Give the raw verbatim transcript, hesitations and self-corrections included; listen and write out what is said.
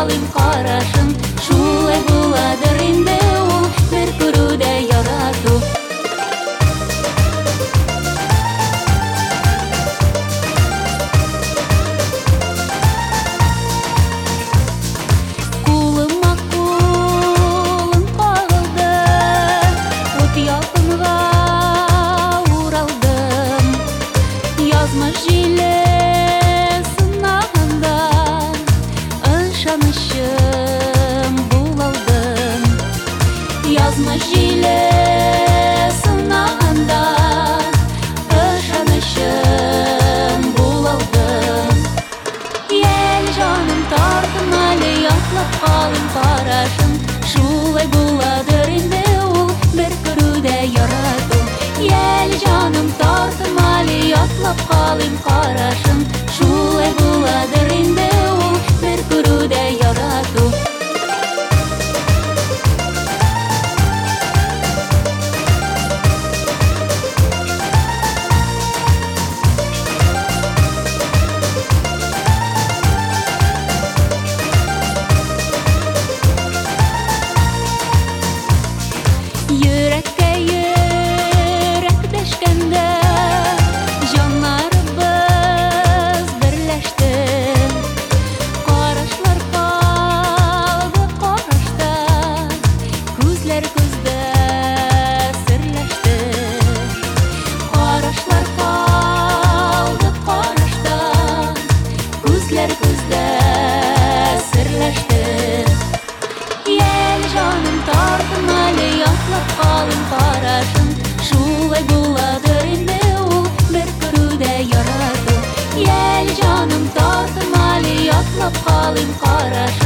калыйм карашың. Шулай буладыр инде ул бер күрүдә ярату. Кулыма кулың кагылды, ут ялкынга уралдым. Язмыш җиле сынаганда ышанычым булалдым. Язмыш җиле сынаганда ышанычым булалдым. Ел җаным тартым әле ятлап калыйм карашың. Шулай буладыр инде ул бер күрүдә ярату. Ел җаным тартым әле ятлап калыйм карашың. Шулай буладыр инде ул бер күрүдә ярату. Йөрәккә йөрәк дәшкәндә җаннарыбыз берләште. Карашлар калды карашта, күзләр күздә серләште. Карашлар калды карашта, күзләр күздә серләште. Ел җаным тартым әле ятлап калыйм карашың. Шулай буладыр инде ул бер күрүдә ярату. Ел җаным тартым әле ятлап калыйм карашың.